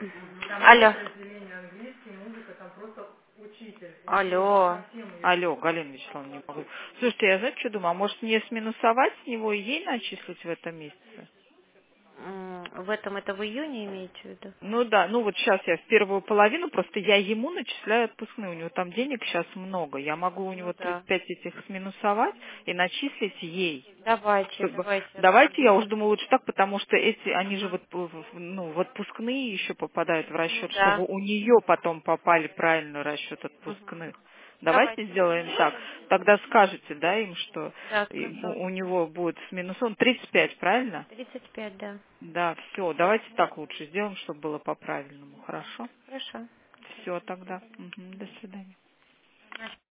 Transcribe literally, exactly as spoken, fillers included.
Там Алло. Разделение английский, музыка, там просто учитель. Алло. Алло, Галина Вячеславовна, не могу. Слушайте, я знаете, что думаю, а может мне сминусовать с него и ей начислить в этом месяце? М, В этом это в июне имеете в виду? Ну да, ну вот сейчас я в первую половину, просто я ему начисляю отпускные, у него там денег сейчас много, я могу у Ну него да. тридцать пять этих сминусовать и начислить ей. Давайте, Чтобы... давайте. Давайте, я уже думаю, лучше так, потому что эти, они же Мгм. вот, в- в- ну, в отпускные еще попадают в Ну расчет, чтобы да. у нее потом попали правильно в расчет Мгм. отпускных. Давайте Давайте. сделаем так. Тогда скажете, да, им, что Да, и скажу. у у него будет с минусом тридцать пять, правильно? тридцать пять, да. Да, все, давайте так лучше сделаем, чтобы было по-правильному, хорошо? Хорошо. Все тогда. Мгм, до свидания.